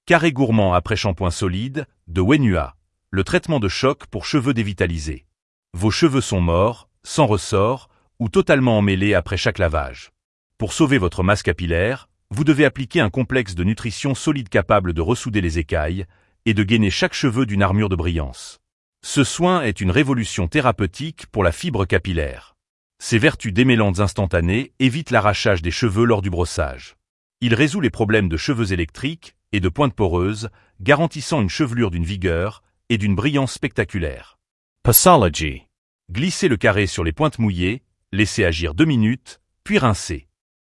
Carré gourmand après shampoing solide, de Wenua, le traitement de choc pour cheveux dévitalisés. Vos cheveux sont morts, sans ressort, ou totalement emmêlés après chaque lavage. Pour sauver votre masse capillaire, vous devez appliquer un complexe de nutrition solide capable de ressouder les écailles et de gainer chaque cheveu d'une armure de brillance. Ce soin est une révolution thérapeutique pour la fibre capillaire. Ses vertus démêlantes instantanées évitent l'arrachage des cheveux lors du brossage. Il résout les problèmes de cheveux électriques et de pointes poreuses, garantissant une chevelure d'une vigueur et d'une brillance spectaculaire. Posology. Glissez le carré sur les pointes mouillées, laissez agir 2 minutes, puis rincez.